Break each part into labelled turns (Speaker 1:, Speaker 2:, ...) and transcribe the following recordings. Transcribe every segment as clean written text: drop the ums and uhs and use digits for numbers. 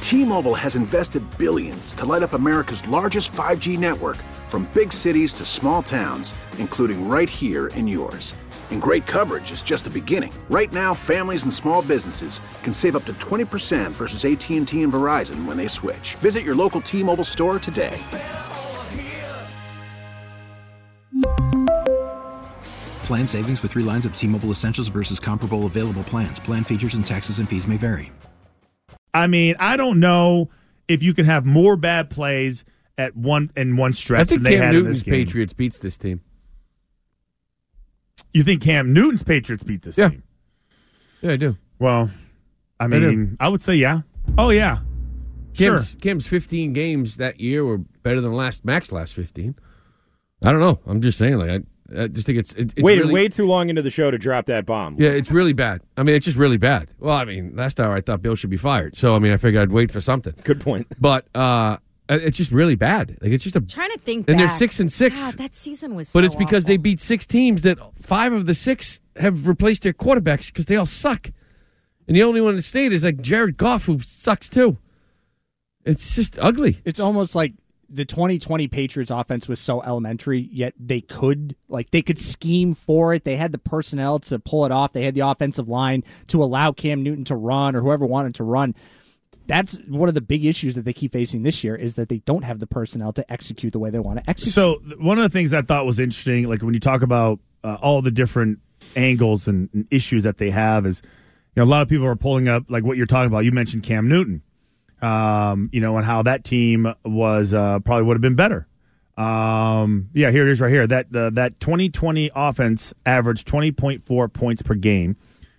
Speaker 1: T-Mobile has invested billions to light up America's largest 5G network, from big cities to small towns, including right here in yours. And great coverage is just the beginning. Right now, families and small businesses can save up to 20% versus AT&T and Verizon when they switch. Visit your local T-Mobile store today.
Speaker 2: Plan savings with 3 lines of T-Mobile Essentials versus comparable available plans. Plan features and taxes and fees may vary.
Speaker 3: I mean, I don't know if you can have more bad plays in one stretch than they had in this game.
Speaker 4: I think Cam Newton's Patriots beats this team.
Speaker 3: You think Cam Newton's Patriots beat this team?
Speaker 4: Yeah, I do.
Speaker 3: Well, I mean, I would say yeah. Oh, yeah.
Speaker 4: Cam's 15 games that year were better than Mac's last 15. I don't know. I'm just saying, I just think it's
Speaker 5: waited
Speaker 4: really,
Speaker 5: way too long into the show to drop that bomb.
Speaker 4: Yeah, it's really bad. I mean, it's just really bad. Well, I mean, last hour I thought Bill should be fired. So, I mean, I figured I'd wait for something.
Speaker 5: Good point.
Speaker 4: But it's just really bad. Like, it's just
Speaker 6: I'm trying to think
Speaker 4: and
Speaker 6: back.
Speaker 4: they're 6-6.
Speaker 6: God, that season was
Speaker 4: But
Speaker 6: so
Speaker 4: it's because
Speaker 6: awful.
Speaker 4: they beat 6 teams that 5 of the 6 have replaced their quarterbacks because they all suck. And the only one that stayed is like Jared Goff, who sucks too. It's just ugly.
Speaker 7: It's almost like the 2020 Patriots offense was so elementary, yet they could scheme for it. They had the personnel to pull it off. They had the offensive line to allow Cam Newton to run or whoever wanted to run. That's one of the big issues that they keep facing this year is that they don't have the personnel to execute the way they want to execute.
Speaker 3: So one of the things I thought was interesting, like when you talk about all the different angles and issues that they have is, a lot of people are pulling up like what you're talking about. You mentioned Cam Newton. And how that team was probably would have been better. Here it is right here. That 2020 offense averaged 20.4 points per game,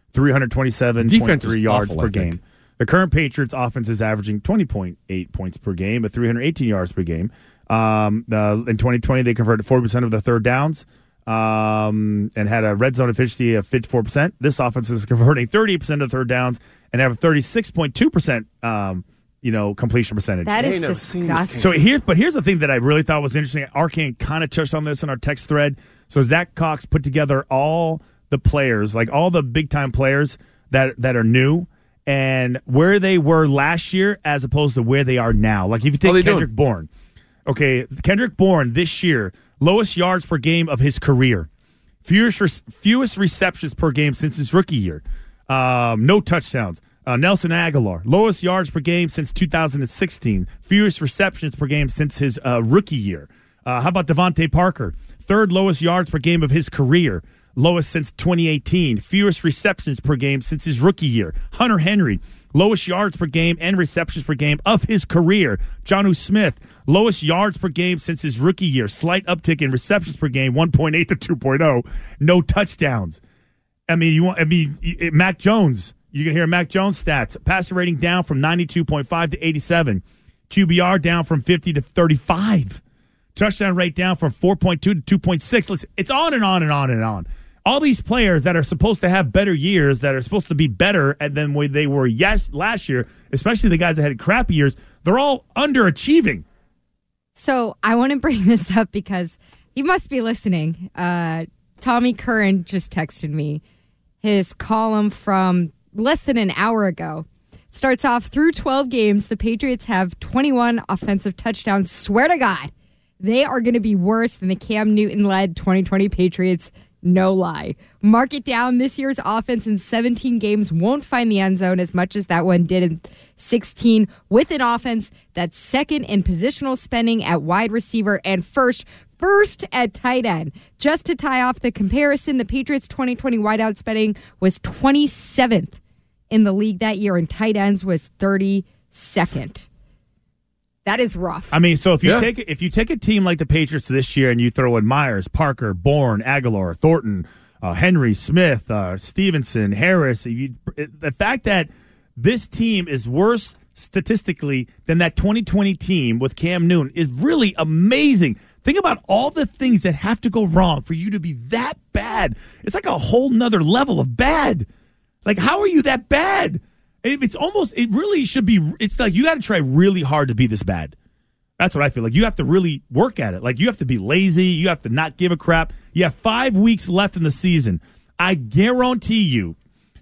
Speaker 3: 327.3 yards per game. The current Patriots offense is averaging 20.8 points per game at 318 yards per game. In 2020, they converted 40% of their third downs and had a red zone efficiency of 54%. This offense is converting 38% of third downs and have a 36.2%. Completion percentage.
Speaker 6: That is disgusting.
Speaker 3: So here's the thing that I really thought was interesting. Arcane kind of touched on this in our text thread. So Zach Cox put together all the players, like all the big time players that are new, and where they were last year as opposed to where they are now. Like if you take Kendrick Bourne. Okay, Kendrick Bourne this year, lowest yards per game of his career. Fewest receptions per game since his rookie year. No touchdowns. Nelson Aguilar, lowest yards per game since 2016. Fewest receptions per game since his rookie year. How about Devontae Parker? Third lowest yards per game of his career. Lowest since 2018. Fewest receptions per game since his rookie year. Hunter Henry, lowest yards per game and receptions per game of his career. Jonnu Smith, lowest yards per game since his rookie year. Slight uptick in receptions per game, 1.8 to 2.0. No touchdowns. Mac Jones. You can hear Mac Jones' stats. Passer rating down from 92.5 to 87. QBR down from 50 to 35. Touchdown rate down from 4.2 to 2.6. Listen, it's on and on and on and on. All these players that are supposed to have better years, that are supposed to be better than when they were last year, especially the guys that had crappy years, they're all underachieving.
Speaker 6: So I want to bring this up because he must be listening. Tommy Curran just texted me his column from less than an hour ago. Starts off, through 12 games, the Patriots have 21 offensive touchdowns. Swear to God, they are going to be worse than the Cam Newton-led 2020 Patriots. No lie. Mark it down. This year's offense in 17 games won't find the end zone as much as that one did in 16, with an offense that's second in positional spending at wide receiver and first at tight end. Just to tie off the comparison, the Patriots' 2020 wideout spending was 27th in the league that year, and tight ends was 32nd. That is rough.
Speaker 3: I mean, so if you take a team like the Patriots this year and you throw in Myers, Parker, Bourne, Aguilar, Thornton, Henry, Smith, Stevenson, Harris, the fact that this team is worse statistically than that 2020 team with Cam Newton is really amazing. Think about all the things that have to go wrong for you to be that bad. It's like a whole nother level of bad. Like, how are you that bad? It really should be, it's like you got to try really hard to be this bad. That's what I feel like. You have to really work at it. Like, you have to be lazy. You have to not give a crap. You have 5 weeks left in the season. I guarantee you,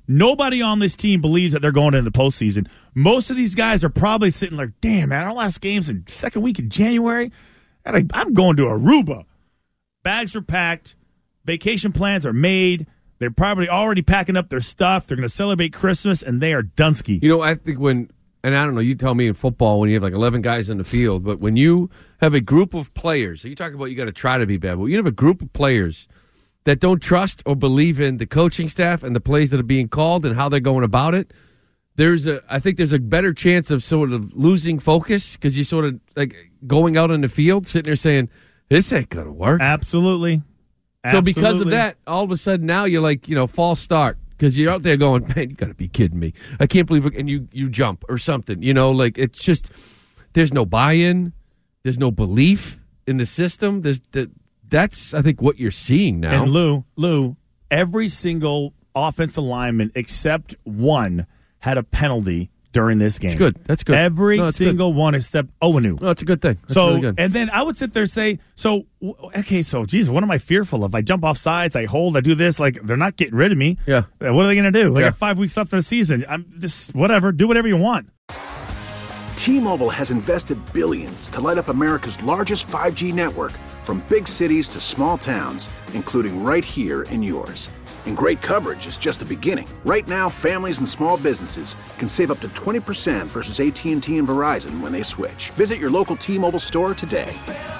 Speaker 3: Nobody on this team believes that they're going into the postseason. Most of these guys are probably sitting like, damn, man, our last game's in second week in January. And I'm going to Aruba. Bags are packed. Vacation plans are made. They're probably already packing up their stuff. They're going to celebrate Christmas, and they are Dunsky.
Speaker 4: You know, I think and I don't know, you tell me in football when you have like 11 guys in the field, but when you have a group of players, so you talk about you got to try to be bad, but you have a group of players that don't trust or believe in the coaching staff and the plays that are being called and how they're going about it, I think there's a better chance of sort of losing focus because you're sort of like going out in the field, sitting there saying, this ain't going to work.
Speaker 3: Absolutely.
Speaker 4: So because of that, all of a sudden now you're like, false start because you're out there going, man, you got to be kidding me. I can't believe it. And you jump or something, like it's just, there's no buy-in. There's no belief in the system. That's, I think, what you're seeing now.
Speaker 3: And Lou, every single offensive lineman except one had a penalty during this game.
Speaker 4: That's good. That's good.
Speaker 3: Every single one except Owenu.
Speaker 4: No, it's a good thing. That's
Speaker 3: so,
Speaker 4: really good.
Speaker 3: And then I would sit there and say, geez, what am I fearful of? I jump off sides, I hold, I do this. Like, they're not getting rid of me.
Speaker 4: Yeah.
Speaker 3: What are they going to do? They
Speaker 4: Yeah.
Speaker 3: got 5 weeks left in the season. Do whatever you want.
Speaker 1: T-Mobile has invested billions to light up America's largest 5G network, from big cities to small towns, including right here in yours. And great coverage is just the beginning. Right now, families and small businesses can save up to 20% versus AT&T and Verizon when they switch. Visit your local T-Mobile store today.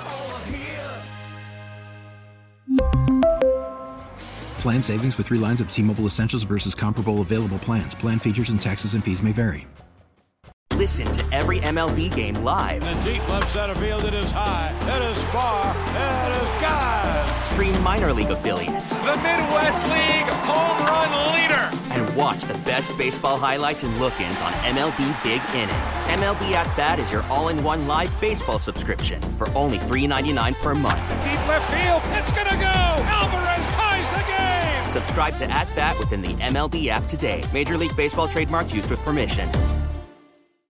Speaker 2: Plan savings with 3 lines of T-Mobile Essentials versus comparable available plans. Plan features and taxes and fees may vary.
Speaker 8: Listen to every MLB game live.
Speaker 9: In the deep left center field, it is high, it is far, it is gone.
Speaker 8: Stream minor league affiliates.
Speaker 10: The Midwest League home run leader.
Speaker 8: And watch the best baseball highlights and look-ins on MLB Big Inning. MLB At Bat is your all-in-one live baseball subscription for only $3.99 per month.
Speaker 10: Deep left field, it's gonna go. Alvarez ties the game.
Speaker 8: Subscribe to At Bat within the MLB app today. Major League Baseball trademarks used with permission.